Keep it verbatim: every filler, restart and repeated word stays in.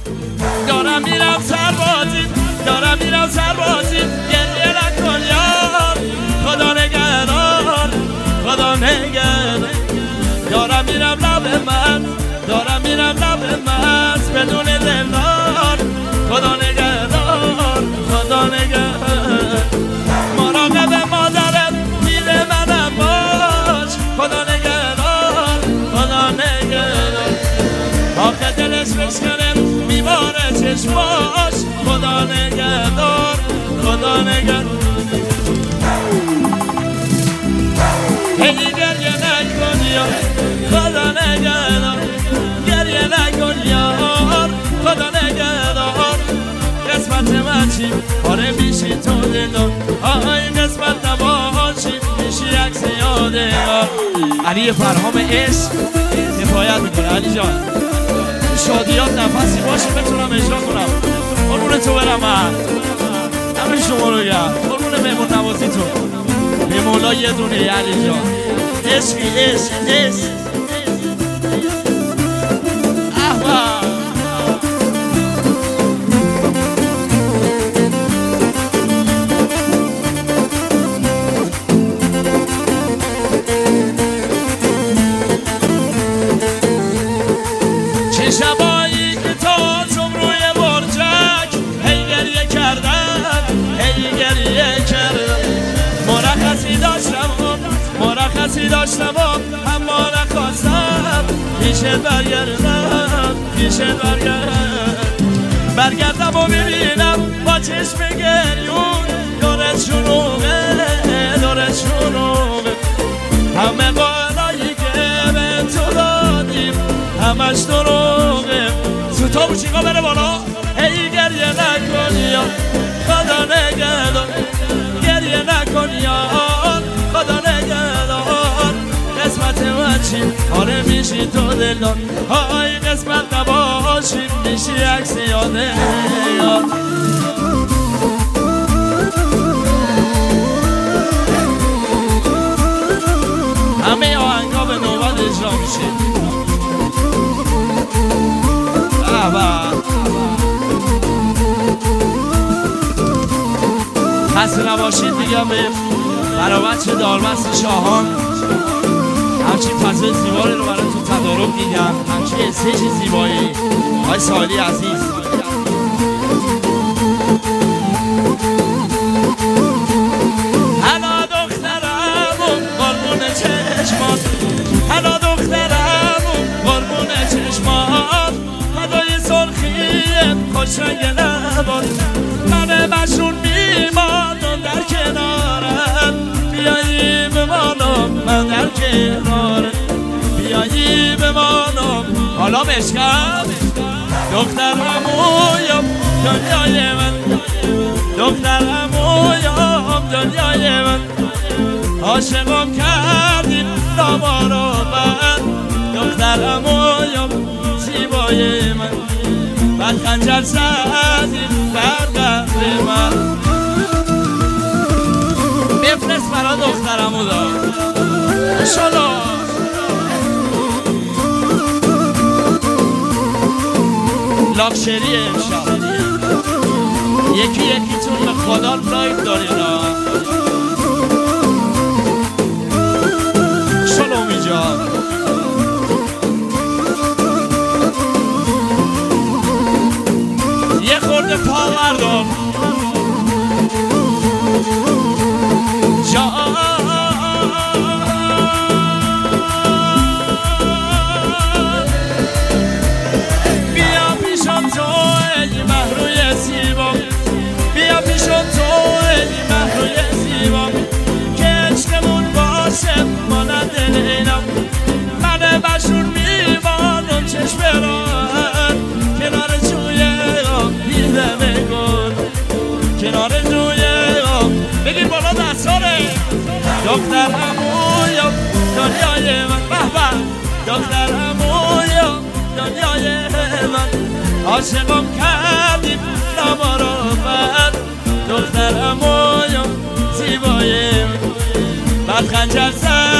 دارم میرم سربازی، دارم میرم سربازی، گریه نکن یار، خدا نگهدار، خدا نگهدار. دارم میرم لب من، دارم میرم لب من، بدون دلدار، خدا نگهدار، خدا نگهدار. مراقب مادرت میره منم باش، خدا نگهدار، خدا نگهدار. آخه دلش بشکنه میباره چشماش، خدا نگهدار، خدا نگهدار. هی گریه نکن یار، خدا نگهدار، گریه نکن یار، خدا نگهدار. قسمت من چی؟ آره میشی تو دلدار، آهای قسمت نباشی میشی عکس یادگار. علی فرهام عشق کفایت میکنه. علی جان شادیات نفسی باشه بتونم اجرا کنم. قربون تو برم من، همه شما رو گم، قربون مهمون نوازیتون. به مولا یه دونه علی جان، عشقی عشق عشق. احمد چه شبایی که تازم روی برجک هی گریه کردم، هی گریه کردم. مرخصی داشتم مرخصی داشتم اما نخواستم پیشت برگردم، پیشت برگردم. برگردم و ببینم با چشم گریون دارت شنومه، دارت شنومه. همه بالایی که به تو دادیم همش دروغه. سوتا بوچیقا بره بالا. هی گریه نکن یا خدا نگهدار، گریه نکن یار، خدا نگهدار. قسمت من چی؟ آره میشی تو دلدار، های قسمت نباشی میشی عکس یاده یاد. همه آهنگا به نوبت اجرا میشه. خسته نباشید میگم به برابچه دارمست شاهان. همچین فضای زیبایی رو براتون تدارک دیدم، همچین استیج زیبایی. آقای سالی عزیز هلا دخترم و قربون چشمات، هلا دخترم و قربون چشمات، فدای سرخیت خوش رنگ لبات. من مشون میمانم در کنارت، بیایی بمانم من در کنارت، بیایی بمانم. حالا مشکم دخترم اویم دنیای من، دخترم اویم دنیای من. عاشقم کردیم نامارو من، دخترم اویم زیبای من. بعد خنجر زدیم بر قلب من. بفرست برا دخترمو دار شلا. لاکشری امشب یکی یکیتون به خدا لایک دارین ها. شلومی جان یه خورده پاور دار جان. بیا پیشم تو ای مهروی زیبا، بیا پیشم تو ای مهروی زیبا، که عشقمون باشه مانند لیلم. من بشور میمانم چشم راحت کنار جوی آب دیده میگن، کنار جوی آب. بگیر بالا دستاره. دخترم اویم دنیای من، به به دخترم اویم دنیای من. عاشقم کردیم نامارافت، دخترم اویم زیبای من. بعد خنجر زد